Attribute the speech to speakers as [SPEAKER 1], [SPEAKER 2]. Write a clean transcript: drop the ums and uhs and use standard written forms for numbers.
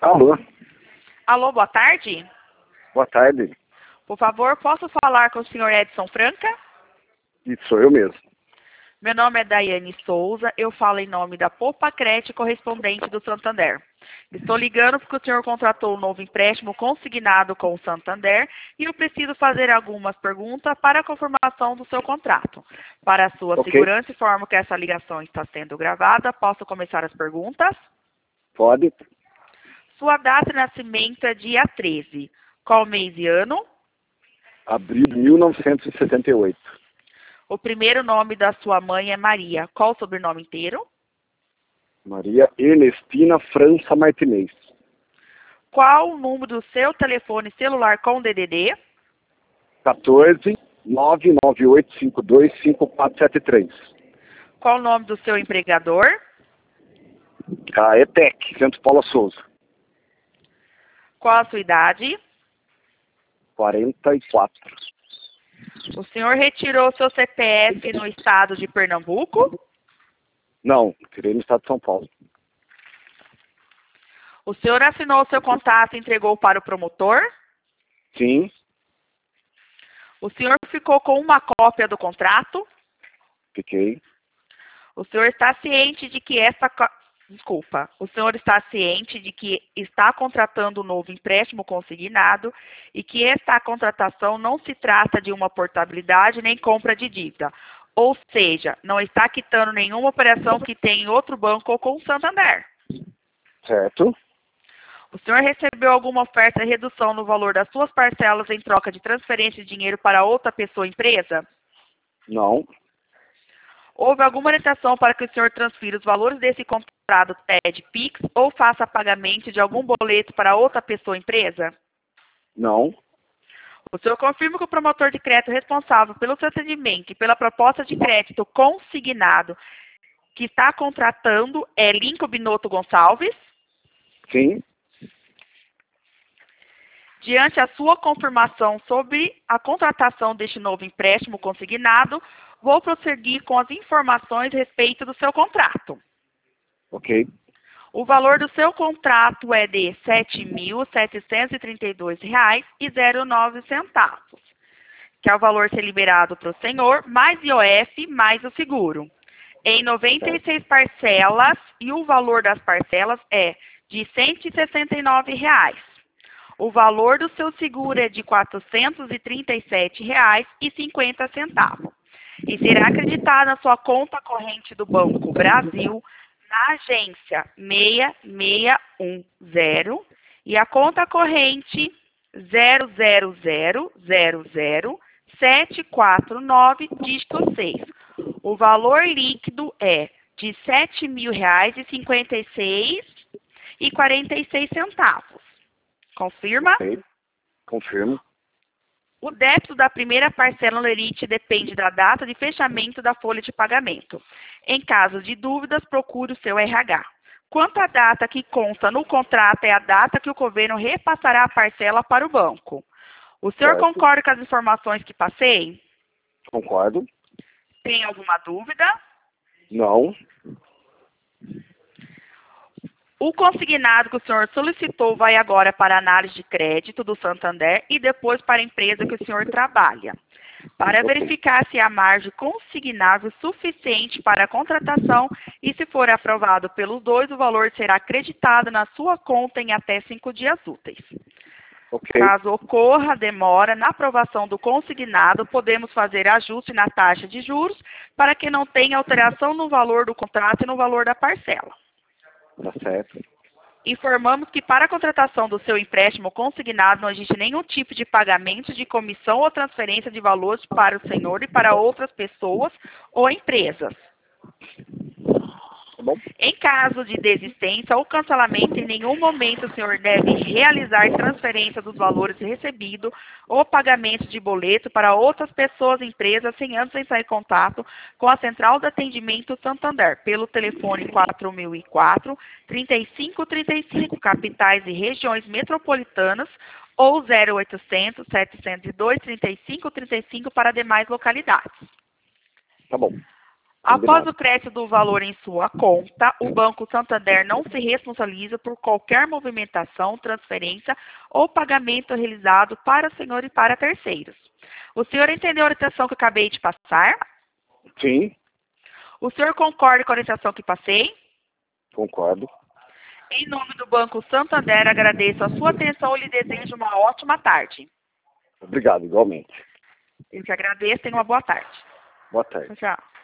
[SPEAKER 1] Alô,
[SPEAKER 2] Alô, boa tarde.
[SPEAKER 1] boa tarde.
[SPEAKER 2] Por favor, posso falar com o senhor Edson Franca?
[SPEAKER 1] Isso sou eu mesmo.
[SPEAKER 2] Meu nome é Daiane Souza, eu falo em nome da Popacret, correspondente do Santander. Estou ligando porque o senhor contratou um novo empréstimo consignado com o Santander e eu preciso fazer algumas perguntas para a confirmação do seu contrato. Para a sua
[SPEAKER 1] Ok.
[SPEAKER 2] segurança, informo que essa ligação está sendo gravada. Posso começar as perguntas?
[SPEAKER 1] Pode?
[SPEAKER 2] Sua data de nascimento é dia 13. Qual mês e ano?
[SPEAKER 1] Abril de 1978.
[SPEAKER 2] O primeiro nome da sua mãe é Maria. Qual o sobrenome inteiro?
[SPEAKER 1] Maria Ernestina França Martinez.
[SPEAKER 2] Qual o número do seu telefone celular com DDD?
[SPEAKER 1] 14 99852 5473.
[SPEAKER 2] Qual o nome do seu empregador?
[SPEAKER 1] A ETEC, Centro Paula Souza.
[SPEAKER 2] Qual a sua idade?
[SPEAKER 1] 44.
[SPEAKER 2] O senhor retirou seu CPF no estado de Pernambuco?
[SPEAKER 1] Não, tirei no estado de São Paulo.
[SPEAKER 2] O senhor assinou seu contrato e entregou para o promotor?
[SPEAKER 1] Sim,
[SPEAKER 2] O senhor ficou com uma cópia do contrato?
[SPEAKER 1] fiquei.
[SPEAKER 2] O senhor está ciente de que o senhor está ciente de que está contratando um novo empréstimo consignado e que esta contratação não se trata de uma portabilidade nem compra de dívida. Ou seja, não está quitando nenhuma operação que tem em outro banco ou com o Santander.
[SPEAKER 1] Certo?
[SPEAKER 2] O senhor recebeu alguma oferta de redução no valor das suas parcelas em troca de transferência de dinheiro para outra pessoa ou empresa?
[SPEAKER 1] Não,
[SPEAKER 2] Houve alguma orientação para que o senhor transfira os valores desse contrato TED Pix ou faça pagamento de algum boleto para outra pessoa ou empresa?
[SPEAKER 1] não,
[SPEAKER 2] O senhor confirma que o promotor de crédito responsável pelo seu atendimento e pela proposta de crédito consignado que está contratando é Lincoln Binotto Gonçalves?
[SPEAKER 1] sim,
[SPEAKER 2] Diante da sua confirmação sobre a contratação deste novo empréstimo consignado, vou prosseguir com as informações a respeito do seu contrato.
[SPEAKER 1] ok,
[SPEAKER 2] O valor do seu contrato é de R$ 7.732,09, que é o valor a ser liberado para o senhor, mais IOF, mais o seguro, em 96 parcelas, e o valor das parcelas é de R$ 169. O valor do seu seguro é de R$ 437,50 e será acreditado na sua conta corrente do Banco Brasil, na agência 6610 e a conta corrente 00000749, dígito 6. O valor líquido é de R$ 7.056,46. Confirma?
[SPEAKER 1] ok, confirmo.
[SPEAKER 2] O débito da primeira parcela no lerite depende da data de fechamento da folha de pagamento. Em caso de dúvidas, procure o seu RH. Quanto à data que consta no contrato, é a data que o governo repassará a parcela para o banco. O senhor
[SPEAKER 1] Certo.
[SPEAKER 2] concorda com as informações que passei?
[SPEAKER 1] Concordo.
[SPEAKER 2] Tem alguma dúvida?
[SPEAKER 1] Não,
[SPEAKER 2] O consignado que o senhor solicitou vai agora para a análise de crédito do Santander e depois para a empresa que o senhor trabalha, para
[SPEAKER 1] Ok.
[SPEAKER 2] verificar se há margem consignável suficiente para a contratação e, se for aprovado pelos dois, o valor será acreditado na sua conta em até 5 dias úteis.
[SPEAKER 1] ok,
[SPEAKER 2] Caso ocorra demora na aprovação do consignado, podemos fazer ajuste na taxa de juros para que não tenha alteração no valor do contrato e no valor da parcela.
[SPEAKER 1] tá certo.
[SPEAKER 2] Informamos que para a contratação do seu empréstimo consignado não existe nenhum tipo de pagamento de comissão ou transferência de valores para o senhor e para outras pessoas ou empresas.
[SPEAKER 1] Tá bom?
[SPEAKER 2] Em caso de desistência ou cancelamento, em nenhum momento o senhor deve realizar transferência dos valores recebidos ou pagamento de boleto para outras pessoas e empresas sem antes entrar em contato com a Central de Atendimento Santander, pelo telefone 4004-3535, capitais e regiões metropolitanas, ou 0800-702-3535 para demais localidades.
[SPEAKER 1] Tá bom.
[SPEAKER 2] Após o crédito do valor em sua conta, o Banco Santander não se responsabiliza por qualquer movimentação, transferência ou pagamento realizado para o senhor e para terceiros. O senhor entendeu a orientação que eu acabei de passar?
[SPEAKER 1] Sim,
[SPEAKER 2] O senhor concorda com a orientação que passei?
[SPEAKER 1] concordo.
[SPEAKER 2] Em nome do Banco Santander, agradeço a sua atenção e lhe desejo uma ótima tarde.
[SPEAKER 1] Obrigado, igualmente.
[SPEAKER 2] Eu que agradeço, tenha uma boa tarde.
[SPEAKER 1] Boa tarde.
[SPEAKER 2] Tchau.